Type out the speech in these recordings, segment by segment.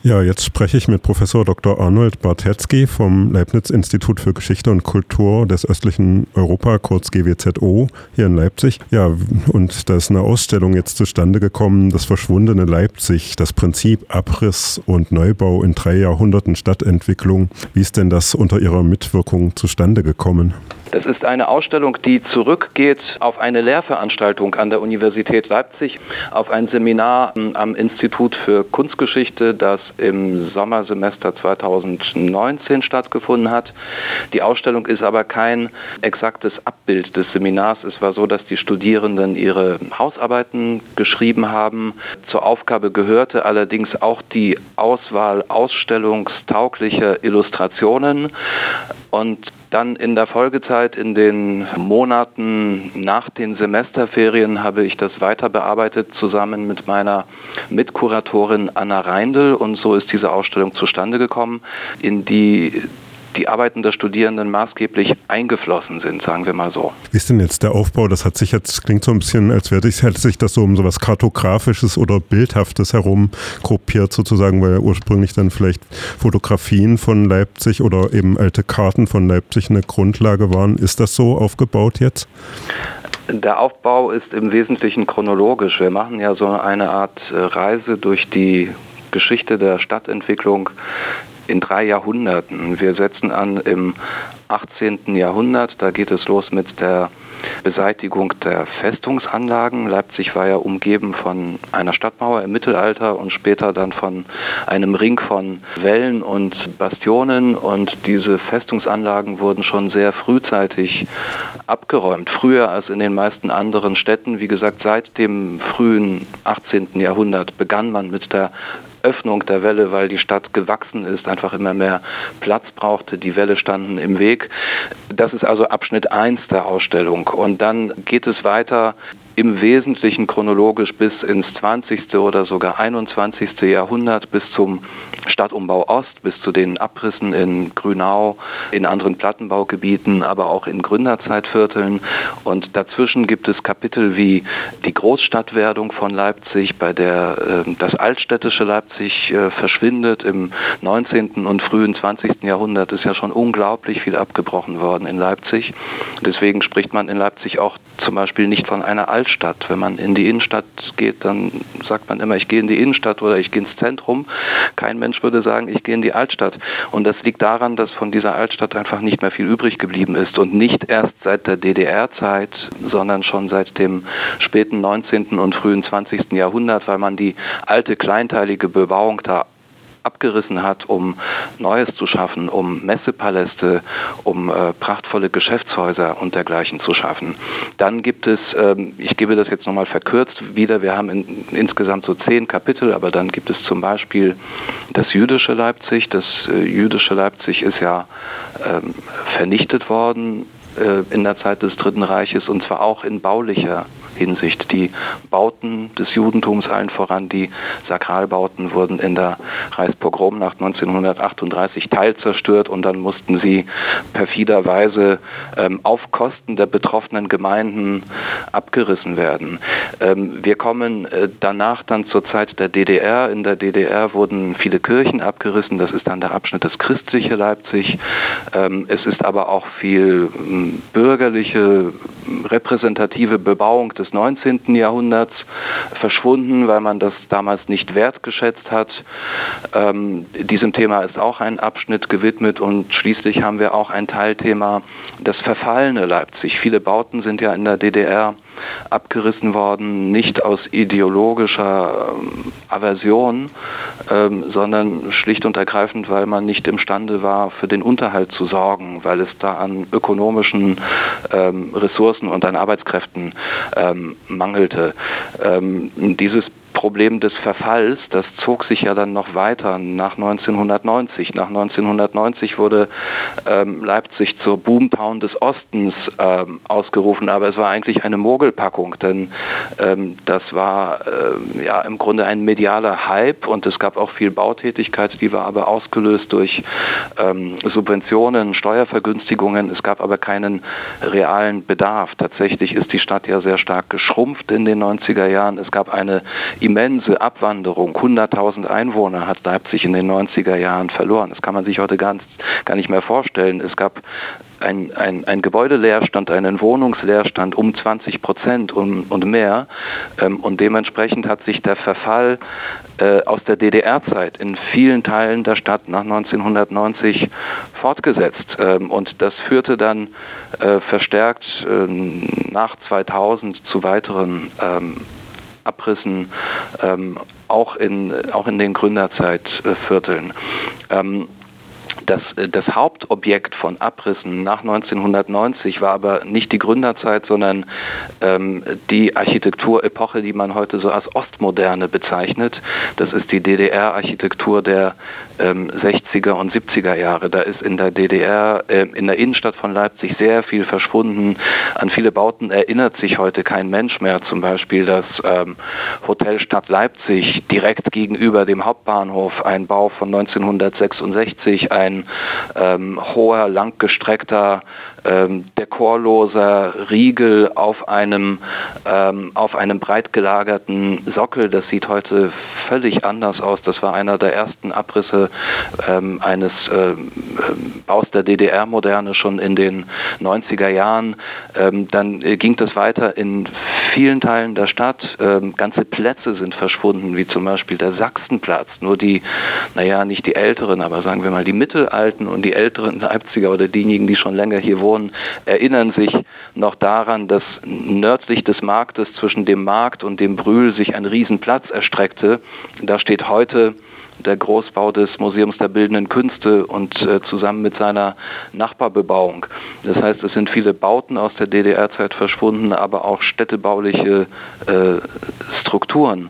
Ja, jetzt spreche ich mit Professor Dr. Arnold Bartetzky vom Leibniz-Institut für Geschichte und Kultur des östlichen Europa, kurz GWZO, hier in Leipzig. Ja, und da ist eine Ausstellung jetzt zustande gekommen, das verschwundene Leipzig, das Prinzip Abriss und Neubau in 3 Jahrhunderten Stadtentwicklung. Wie ist denn das unter Ihrer Mitwirkung zustande gekommen? Das ist eine Ausstellung, die zurückgeht auf eine Lehrveranstaltung an der Universität Leipzig, auf ein Seminar am Institut für Kunstgeschichte, das im Sommersemester 2019 stattgefunden hat. Die Ausstellung ist aber kein exaktes Abbild des Seminars. Es war so, dass die Studierenden ihre Hausarbeiten geschrieben haben. Zur Aufgabe gehörte allerdings auch die Auswahl ausstellungstauglicher Illustrationen. Und dann in der Folgezeit, in den Monaten nach den Semesterferien, habe ich das weiter bearbeitet, zusammen mit meiner Mitkuratorin Anna Reindl. Und so ist diese Ausstellung zustande gekommen, in die Arbeiten der Studierenden maßgeblich eingeflossen sind, sagen wir mal so. Wie ist denn jetzt der Aufbau? Das klingt so ein bisschen, als hätte sich das so um so was Kartografisches oder Bildhaftes herum gruppiert sozusagen, weil ursprünglich dann vielleicht Fotografien von Leipzig oder eben alte Karten von Leipzig eine Grundlage waren. Ist das so aufgebaut jetzt? Der Aufbau ist im Wesentlichen chronologisch. Wir machen ja so eine Art Reise durch die Geschichte der Stadtentwicklung in 3 Jahrhunderten. Wir setzen an im 18. Jahrhundert, da geht es los mit der Beseitigung der Festungsanlagen. Leipzig war ja umgeben von einer Stadtmauer im Mittelalter und später dann von einem Ring von Wällen und Bastionen, und diese Festungsanlagen wurden schon sehr frühzeitig abgeräumt, früher als in den meisten anderen Städten. Wie gesagt, seit dem frühen 18. Jahrhundert begann man mit der Öffnung der Wälle, weil die Stadt gewachsen ist, einfach immer mehr Platz brauchte, die Wälle standen im Weg. Das ist also Abschnitt 1 der Ausstellung. Und dann geht es weiter im Wesentlichen chronologisch bis ins 20. oder sogar 21. Jahrhundert, bis zum Stadtumbau Ost, bis zu den Abrissen in Grünau, in anderen Plattenbaugebieten, aber auch in Gründerzeitvierteln. Und dazwischen gibt es Kapitel wie die Großstadtwerdung von Leipzig, bei der das altstädtische Leipzig verschwindet. Im 19. und frühen 20. Jahrhundert ist ja schon unglaublich viel abgebrochen worden in Leipzig. Deswegen spricht man in Leipzig auch zum Beispiel nicht von einer Altstadt. Wenn man in die Innenstadt geht, dann sagt man immer, ich gehe in die Innenstadt oder ich gehe ins Zentrum. Kein Mensch würde sagen, ich gehe in die Altstadt. Und das liegt daran, dass von dieser Altstadt einfach nicht mehr viel übrig geblieben ist. Und nicht erst seit der DDR-Zeit, sondern schon seit dem späten 19. und frühen 20. Jahrhundert, weil man die alte kleinteilige Bebauung da abgerissen hat, um Neues zu schaffen, um Messepaläste, um prachtvolle Geschäftshäuser und dergleichen zu schaffen. Dann gibt es, ich gebe das jetzt nochmal verkürzt wieder, wir haben insgesamt so 10 Kapitel, aber dann gibt es zum Beispiel das jüdische Leipzig. Das jüdische Leipzig ist ja vernichtet worden in der Zeit des Dritten Reiches, und zwar auch in baulicher Hinsicht. Die Bauten des Judentums, allen voran die Sakralbauten, wurden in der Reichspogromnacht 1938 teilzerstört, und dann mussten sie perfiderweise auf Kosten der betroffenen Gemeinden abgerissen werden. Wir kommen danach dann zur Zeit der DDR. In der DDR wurden viele Kirchen abgerissen. Das ist dann der Abschnitt das christliche Leipzig. Es ist aber auch viel bürgerliche, repräsentative Bebauung des 19. Jahrhunderts verschwunden, weil man das damals nicht wertgeschätzt hat. Diesem Thema ist auch ein Abschnitt gewidmet, und schließlich haben wir auch ein Teilthema, das verfallene Leipzig. Viele Bauten sind ja in der DDR abgerissen worden, nicht aus ideologischer Aversion, sondern schlicht und ergreifend, weil man nicht imstande war, für den Unterhalt zu sorgen, weil es da an ökonomischen Ressourcen und an Arbeitskräften mangelte. Dieses Problem des Verfalls, das zog sich ja dann noch weiter nach 1990. Nach 1990 wurde Leipzig zur Boomtown des Ostens ausgerufen, aber es war eigentlich eine Mogelpackung, denn das war ja im Grunde ein medialer Hype, und es gab auch viel Bautätigkeit, die war aber ausgelöst durch Subventionen, Steuervergünstigungen. Es gab aber keinen realen Bedarf. Tatsächlich ist die Stadt ja sehr stark geschrumpft in den 90er Jahren. Es gab eine immense Abwanderung. 100.000 Einwohner hat Leipzig in den 90er Jahren verloren. Das kann man sich heute gar nicht mehr vorstellen. Es gab ein Gebäudeleerstand, einen Wohnungsleerstand um 20% und mehr. Und dementsprechend hat sich der Verfall aus der DDR-Zeit in vielen Teilen der Stadt nach 1990 fortgesetzt. Und das führte dann verstärkt nach 2000 zu weiteren Abrissen, auch in den Gründerzeitvierteln. Das Hauptobjekt von Abrissen nach 1990 war aber nicht die Gründerzeit, sondern die Architekturepoche, die man heute so als Ostmoderne bezeichnet. Das ist die DDR-Architektur der 60er und 70er Jahre. Da ist in der DDR, in der Innenstadt von Leipzig sehr viel verschwunden. An viele Bauten erinnert sich heute kein Mensch mehr. Zum Beispiel das Hotel Stadt Leipzig direkt gegenüber dem Hauptbahnhof, ein Bau von 1966, ein hoher, langgestreckter, dekorloser Riegel auf einem breit gelagerten Sockel. Das sieht heute völlig anders aus. Das war einer der ersten Abrisse eines Baus der DDR-Moderne schon in den 90er Jahren. Dann ging das weiter in vielen Teilen der Stadt. Ganze Plätze sind verschwunden, wie zum Beispiel der Sachsenplatz. Nur die, nicht die Älteren, aber sagen wir mal die Mittelalten und die älteren Leipziger oder diejenigen, die schon länger hier wohnen, erinnern sich noch daran, dass nördlich des Marktes zwischen dem Markt und dem Brühl sich ein Riesenplatz erstreckte. Da steht heute der Großbau des Museums der Bildenden Künste und zusammen mit seiner Nachbarbebauung. Das heißt, es sind viele Bauten aus der DDR-Zeit verschwunden, aber auch städtebauliche Strukturen.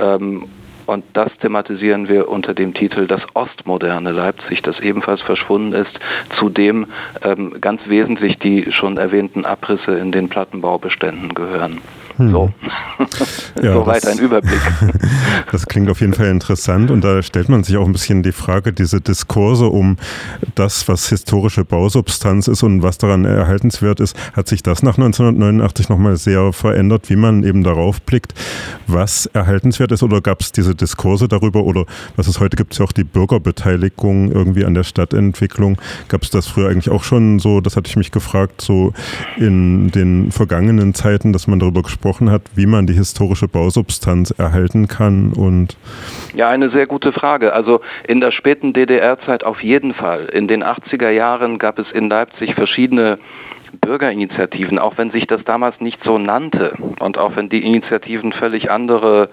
Und das thematisieren wir unter dem Titel Das ostmoderne Leipzig, das ebenfalls verschwunden ist, zudem ganz wesentlich die schon erwähnten Abrisse in den Plattenbaubeständen gehören. So, ja, soweit ein Überblick. Das klingt auf jeden Fall interessant und da stellt man sich auch ein bisschen die Frage, diese Diskurse um das, was historische Bausubstanz ist und was daran erhaltenswert ist, hat sich das nach 1989 nochmal sehr verändert, wie man eben darauf blickt, was erhaltenswert ist, oder gab es diese Diskurse darüber, oder was es heute gibt, es ja auch die Bürgerbeteiligung irgendwie an der Stadtentwicklung. Gab es das früher eigentlich auch schon so, das hatte ich mich gefragt, so in den vergangenen Zeiten, dass man darüber gesprochen hat, wie man die historische Bausubstanz erhalten kann? Und ja, eine sehr gute Frage. Also in der späten DDR-Zeit auf jeden Fall. In den 80er Jahren gab es in Leipzig verschiedene Bürgerinitiativen, auch wenn sich das damals nicht so nannte und auch wenn die Initiativen völlig andere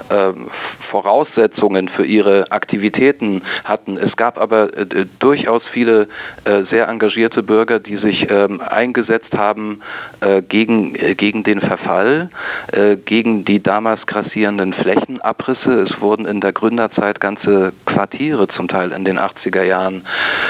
Voraussetzungen für ihre Aktivitäten hatten. Es gab aber durchaus viele sehr engagierte Bürger, die sich eingesetzt haben gegen den Verfall, gegen die damals grassierenden Flächenabrisse. Es wurden in der Gründerzeit ganze Quartiere zum Teil in den 80er Jahren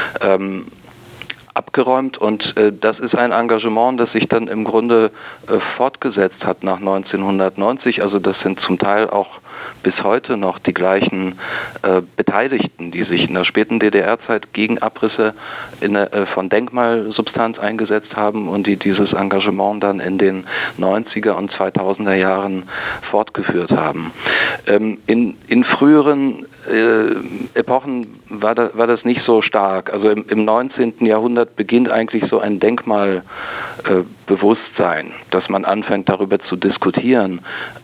abgeräumt und das ist ein Engagement, das sich dann im Grunde fortgesetzt hat nach 1990. Also das sind zum Teil auch bis heute noch die gleichen Beteiligten, die sich in der späten DDR-Zeit gegen Abrisse von Denkmalsubstanz eingesetzt haben und die dieses Engagement dann in den 90er und 2000er Jahren fortgeführt haben. In früheren Epochen war das nicht so stark. Also im 19. Jahrhundert beginnt eigentlich so ein Denkmalbewusstsein, dass man anfängt darüber zu diskutieren.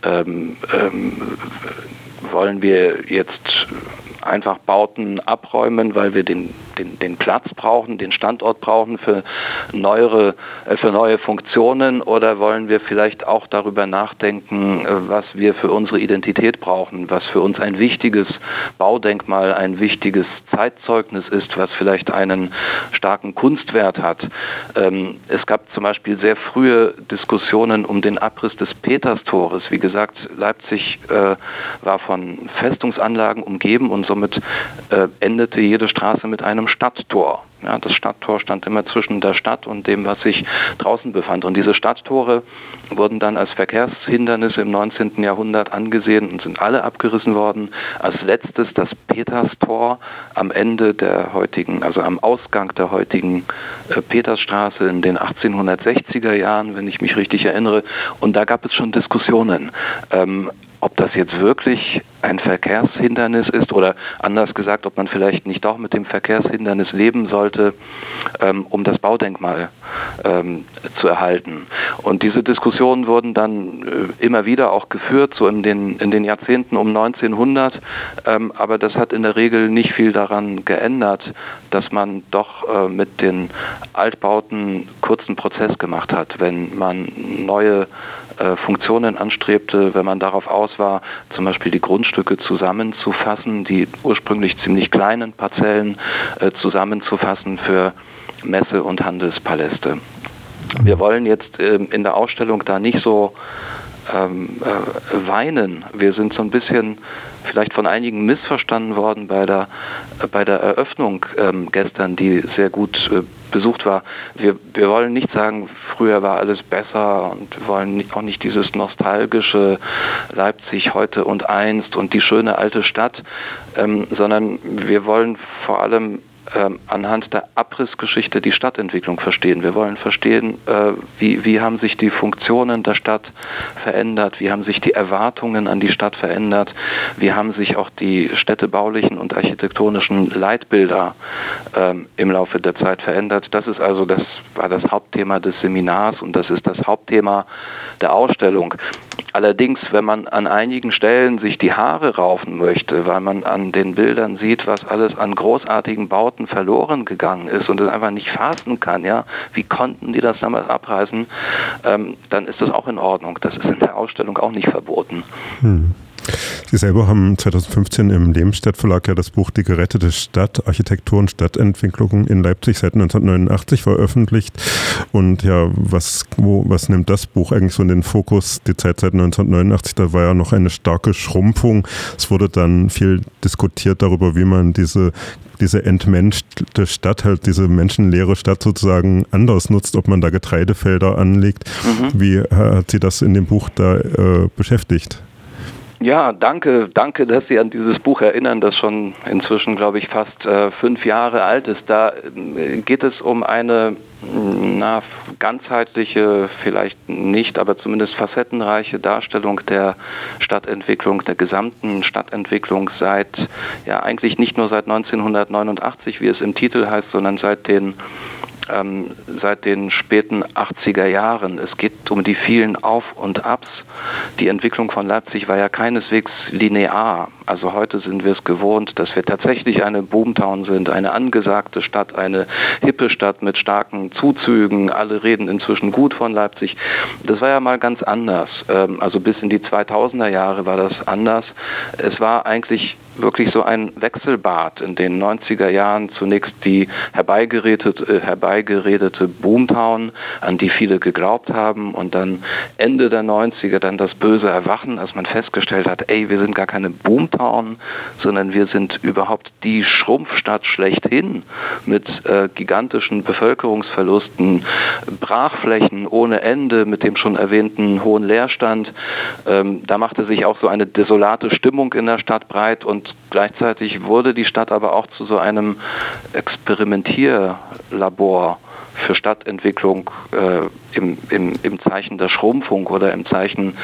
Wollen wir jetzt einfach Bauten abräumen, weil wir den Platz brauchen, den Standort brauchen für neue Funktionen, oder wollen wir vielleicht auch darüber nachdenken, was wir für unsere Identität brauchen, was für uns ein wichtiges Baudenkmal, ein wichtiges Zeitzeugnis ist, was vielleicht einen starken Kunstwert hat. Es gab zum Beispiel sehr frühe Diskussionen um den Abriss des Peterstores. Wie gesagt, Leipzig war von Festungsanlagen umgeben und somit endete jede Straße mit einem Stadttor. Ja, das Stadttor stand immer zwischen der Stadt und dem, was sich draußen befand. Und diese Stadttore wurden dann als Verkehrshindernisse im 19. Jahrhundert angesehen und sind alle abgerissen worden. Als letztes das Peterstor am Ende der heutigen, also am Ausgang der heutigen Petersstraße in den 1860er Jahren, wenn ich mich richtig erinnere. Und da gab es schon Diskussionen. ob das jetzt wirklich ein Verkehrshindernis ist oder anders gesagt, ob man vielleicht nicht doch mit dem Verkehrshindernis leben sollte, um das Baudenkmal zu erhalten. Und diese Diskussionen wurden dann immer wieder auch geführt, so in den Jahrzehnten um 1900, aber das hat in der Regel nicht viel daran geändert, dass man doch mit den Altbauten kurzen Prozess gemacht hat, wenn man neue Funktionen anstrebte, wenn man darauf aus war, zum Beispiel die Grundstücke zusammenzufassen, die ursprünglich ziemlich kleinen Parzellen zusammenzufassen für Messe- und Handelspaläste. Wir wollen jetzt in der Ausstellung da nicht so weinen. Wir sind so ein bisschen vielleicht von einigen missverstanden worden bei der Eröffnung gestern, die sehr gut besucht war. Wir wollen nicht sagen, früher war alles besser und wir wollen auch nicht dieses nostalgische Leipzig heute und einst und die schöne alte Stadt, sondern wir wollen vor allem anhand der Abrissgeschichte die Stadtentwicklung verstehen. Wir wollen verstehen, wie haben sich die Funktionen der Stadt verändert, wie haben sich die Erwartungen an die Stadt verändert, wie haben sich auch die städtebaulichen und architektonischen Leitbilder im Laufe der Zeit verändert. Das war das Hauptthema des Seminars und das ist das Hauptthema der Ausstellung. Allerdings, wenn man an einigen Stellen sich die Haare raufen möchte, weil man an den Bildern sieht, was alles an großartigen Bauten verloren gegangen ist und es einfach nicht fassen kann, ja, wie konnten die das damals abreißen, dann ist das auch in Ordnung. Das ist in der Ausstellung auch nicht verboten. Sie selber haben 2015 im Lehmstedt Verlag ja das Buch Die gerettete Stadt, Architektur und Stadtentwicklung in Leipzig seit 1989 veröffentlicht. Und ja, was nimmt das Buch eigentlich so in den Fokus? Die Zeit seit 1989, da war ja noch eine starke Schrumpfung. Es wurde dann viel diskutiert darüber, wie man diese entmenschte Stadt, halt diese menschenleere Stadt sozusagen anders nutzt, ob man da Getreidefelder anlegt. Wie hat Sie das in dem Buch da beschäftigt? Ja, danke, dass Sie an dieses Buch erinnern, das schon inzwischen, glaube ich, fast 5 Jahre alt ist. Da geht es um eine ganzheitliche, vielleicht nicht, aber zumindest facettenreiche Darstellung der Stadtentwicklung, der gesamten Stadtentwicklung eigentlich nicht nur seit 1989, wie es im Titel heißt, sondern seit den späten 80er Jahren. Es geht um die vielen Auf- und Abs. Die Entwicklung von Leipzig war ja keineswegs linear. Also heute sind wir es gewohnt, dass wir tatsächlich eine Boomtown sind, eine angesagte Stadt, eine hippe Stadt mit starken Zuzügen. Alle reden inzwischen gut von Leipzig. Das war ja mal ganz anders. Also bis in die 2000er Jahre war das anders. Es war eigentlich wirklich so ein Wechselbad in den 90er Jahren. Zunächst die herbeigeredete Boomtown, an die viele geglaubt haben, und dann Ende der 90er dann das böse Erwachen, als man festgestellt hat, wir sind gar keine Boomtown, sondern wir sind überhaupt die Schrumpfstadt schlechthin mit gigantischen Bevölkerungsverlusten, Brachflächen ohne Ende, mit dem schon erwähnten hohen Leerstand. Da machte sich auch so eine desolate Stimmung in der Stadt breit, und gleichzeitig wurde die Stadt aber auch zu so einem Experimentierlabor für Stadtentwicklung im Zeichen der Schrumpfung oder im Zeichen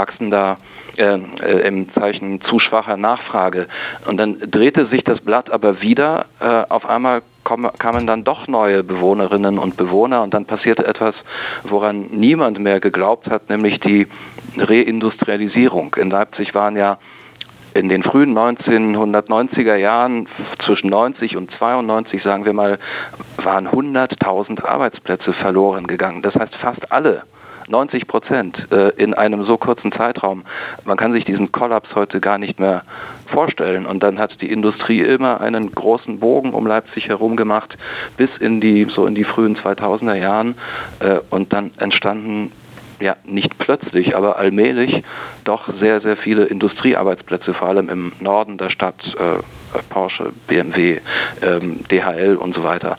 im Zeichen zu schwacher Nachfrage. Und dann drehte sich das Blatt aber wieder. Auf einmal kamen dann doch neue Bewohnerinnen und Bewohner, und dann passierte etwas, woran niemand mehr geglaubt hat, nämlich die Reindustrialisierung. In Leipzig waren ja in den frühen 1990er Jahren, zwischen 90 und 92, sagen wir mal, waren 100.000 Arbeitsplätze verloren gegangen. Das heißt fast alle, 90% in einem so kurzen Zeitraum. Man kann sich diesen Kollaps heute gar nicht mehr vorstellen. Und dann hat die Industrie immer einen großen Bogen um Leipzig herum gemacht, bis in die frühen 2000er Jahren. Und dann entstanden, ja, nicht plötzlich, aber allmählich doch sehr, sehr viele Industriearbeitsplätze, vor allem im Norden der Stadt, Porsche, BMW, DHL und so weiter.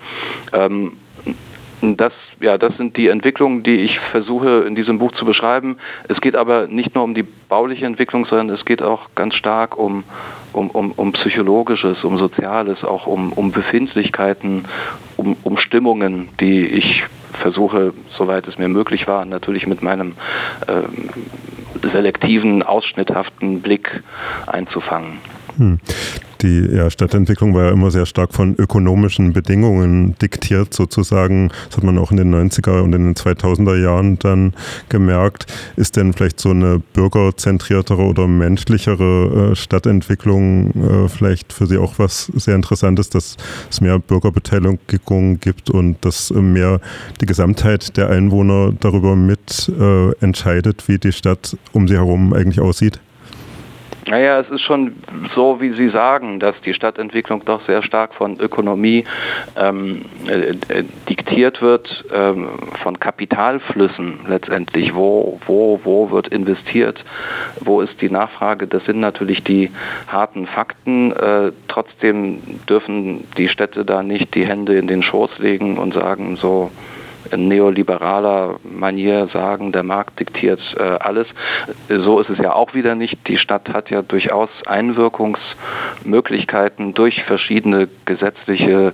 Das sind die Entwicklungen, die ich versuche in diesem Buch zu beschreiben. Es geht aber nicht nur um die bauliche Entwicklung, sondern es geht auch ganz stark um Psychologisches, um Soziales, auch um Befindlichkeiten, um Stimmungen, die ich versuche, soweit es mir möglich war, natürlich mit meinem selektiven, ausschnitthaften Blick einzufangen. Die Stadtentwicklung war ja immer sehr stark von ökonomischen Bedingungen diktiert sozusagen. Das hat man auch in den 90er und in den 2000er Jahren dann gemerkt. Ist denn vielleicht so eine bürgerzentriertere oder menschlichere Stadtentwicklung vielleicht für Sie auch was sehr Interessantes, dass es mehr Bürgerbeteiligung gibt und dass mehr die Gesamtheit der Einwohner darüber mit entscheidet, wie die Stadt um sie herum eigentlich aussieht? Naja, es ist schon so, wie Sie sagen, dass die Stadtentwicklung doch sehr stark von Ökonomie diktiert wird, von Kapitalflüssen letztendlich. Wo wird investiert? Wo ist die Nachfrage? Das sind natürlich die harten Fakten. Trotzdem dürfen die Städte da nicht die Hände in den Schoß legen und sagen, so in neoliberaler Manier sagen, der Markt diktiert alles. So ist es ja auch wieder nicht. Die Stadt hat ja durchaus Einwirkungsmöglichkeiten durch verschiedene gesetzliche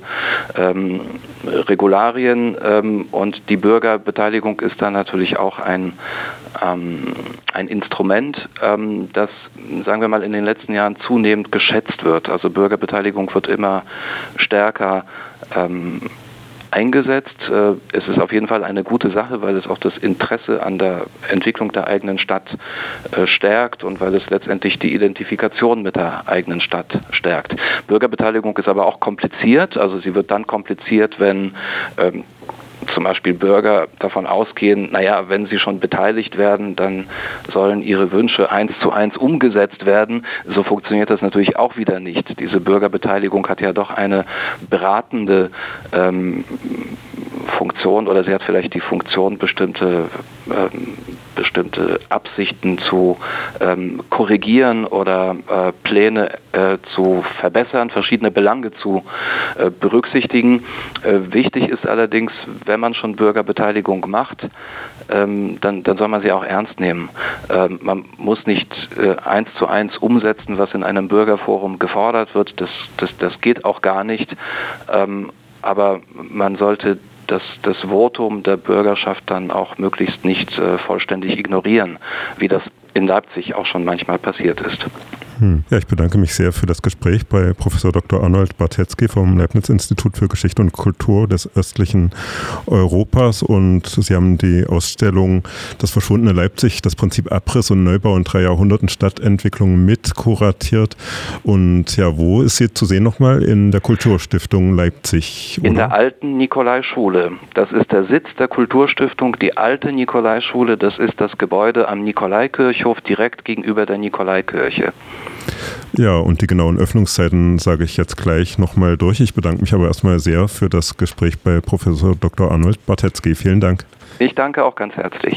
Regularien und die Bürgerbeteiligung ist da natürlich auch ein Instrument, das, sagen wir mal, in den letzten Jahren zunehmend geschätzt wird. Also Bürgerbeteiligung wird immer stärker eingesetzt. Es ist auf jeden Fall eine gute Sache, weil es auch das Interesse an der Entwicklung der eigenen Stadt stärkt und weil es letztendlich die Identifikation mit der eigenen Stadt stärkt. Bürgerbeteiligung ist aber auch kompliziert, also sie wird dann kompliziert, wenn zum Beispiel Bürger davon ausgehen, naja, wenn sie schon beteiligt werden, dann sollen ihre Wünsche 1:1 umgesetzt werden. So funktioniert das natürlich auch wieder nicht. Diese Bürgerbeteiligung hat ja doch eine beratende Funktion oder sie hat vielleicht die Funktion, bestimmte Absichten zu korrigieren oder Pläne zu verbessern, verschiedene Belange zu berücksichtigen. Wichtig ist allerdings, wenn man schon Bürgerbeteiligung macht, dann soll man sie auch ernst nehmen. Man muss nicht 1:1 umsetzen, was in einem Bürgerforum gefordert wird. Das geht auch gar nicht. Aber man sollte das Votum der Bürgerschaft dann auch möglichst nicht vollständig ignorieren, wie das in Leipzig auch schon manchmal passiert ist. Ja, ich bedanke mich sehr für das Gespräch bei Professor Dr. Arnold Bartetzky vom Leibniz-Institut für Geschichte und Kultur des östlichen Europas. Und Sie haben die Ausstellung Das verschwundene Leipzig, das Prinzip Abriss und Neubau in 3 Jahrhunderten Stadtentwicklung mit kuratiert. Und ja, wo ist sie zu sehen nochmal? In der Kulturstiftung Leipzig, oder? In der alten Nikolaischule. Das ist der Sitz der Kulturstiftung, die alte Nikolaischule. Das ist das Gebäude am Nikolaikirchhof direkt gegenüber der Nikolaikirche. Ja, und die genauen Öffnungszeiten sage ich jetzt gleich nochmal durch. Ich bedanke mich aber erstmal sehr für das Gespräch bei Professor Dr. Arnold Bartetzky. Vielen Dank. Ich danke auch ganz herzlich.